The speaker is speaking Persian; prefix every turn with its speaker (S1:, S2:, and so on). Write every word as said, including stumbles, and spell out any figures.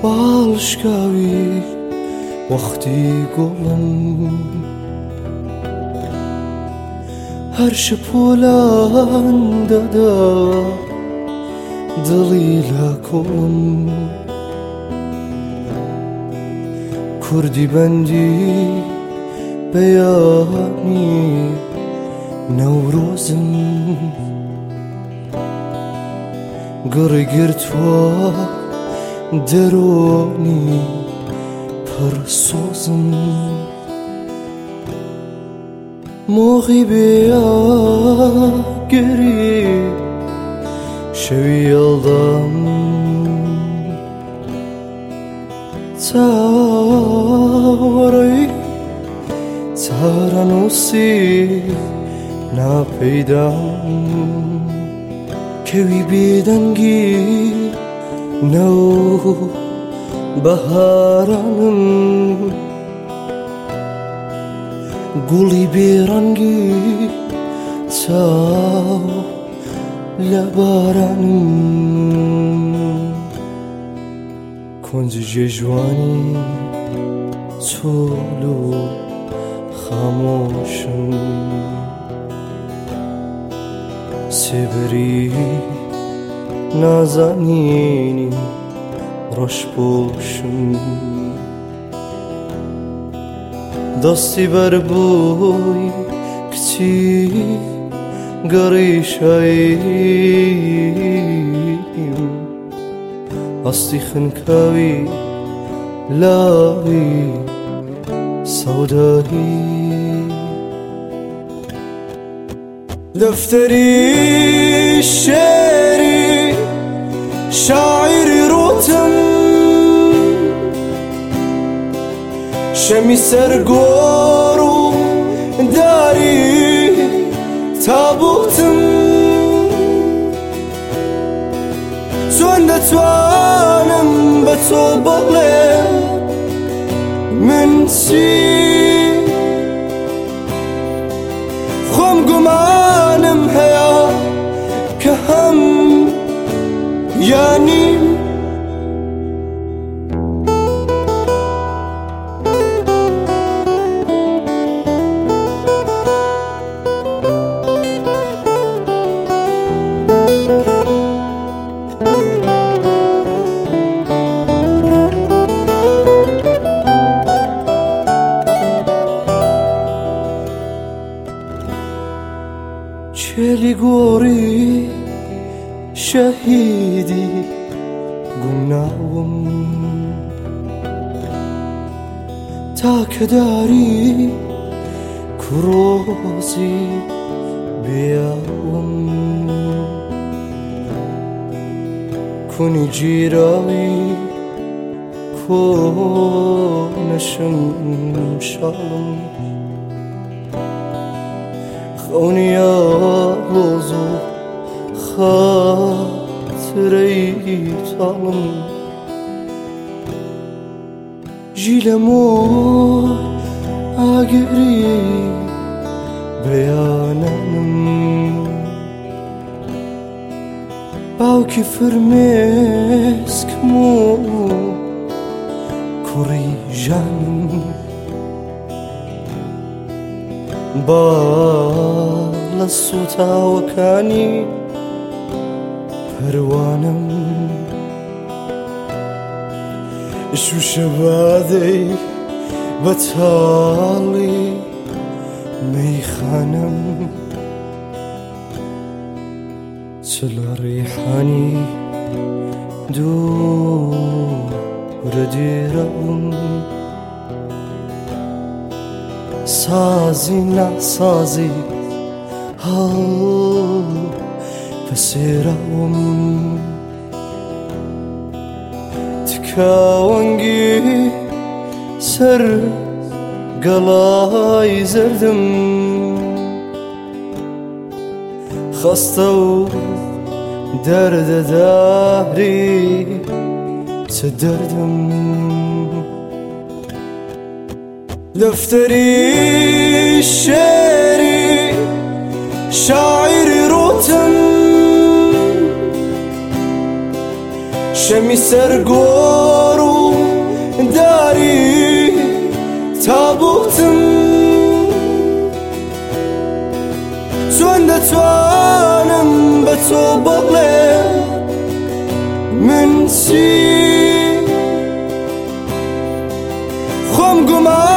S1: باڵشکاوی وەختی گوڵم هەر شپۆلان دەدا دڵی لە کۆڵم کوردی بەندی بەیانی نەورۆزم گڕی گرتووە دەرۆنی پڕسۆزم مۆغی بێیاگەری شەوی هەڵدام چاوەڕێی چارەنووسی ناپەیدام کەوی بێدەنگی نەو بەهارانم گوڵی بێڕەنگی چاو لە بارانم کۆنجی جێژوانی چۆل و خامۆشم سێبەری نازانینی ڕەشپۆشم دەستی بەربووی کچی گەڕی شاییم هەستی خنکاوی لاوی سەودایی دەفتەری شێری شاعری ڕوتم شەمی سەرگۆڕ و داری تابوتم چۆن دەتوانم بە تۆ بڵێم من چی خۆم گومانم هەیە کە هەم یانیم چێلی گۆڕی شەهیدی گومناوم تاکەداری کوڕۆزی بێیاوم کونی جیراوی کۆنەشم شاڵم خەونیە ڕۆز و خاترەی تاڵم ژی لە مۆ ئاگری بەیانانم باوکی فرمێسکم و کوڕی ژانم با لە سوتاوەکانی پەروانم شوشەبادەی بەتاڵی مەیخانم چ لە ڕێحانی دوورە دێرەم سازی ناسازی هەڵ بەسێراوم تکاوەنگی سەر گەڵای زەردم خەستە و دەردەداری چ دەردم دەفتەری شێری شاعری ڕوتم شەمی سەرگۆڕ و تۆ بەڵێ من چی خۆم گومان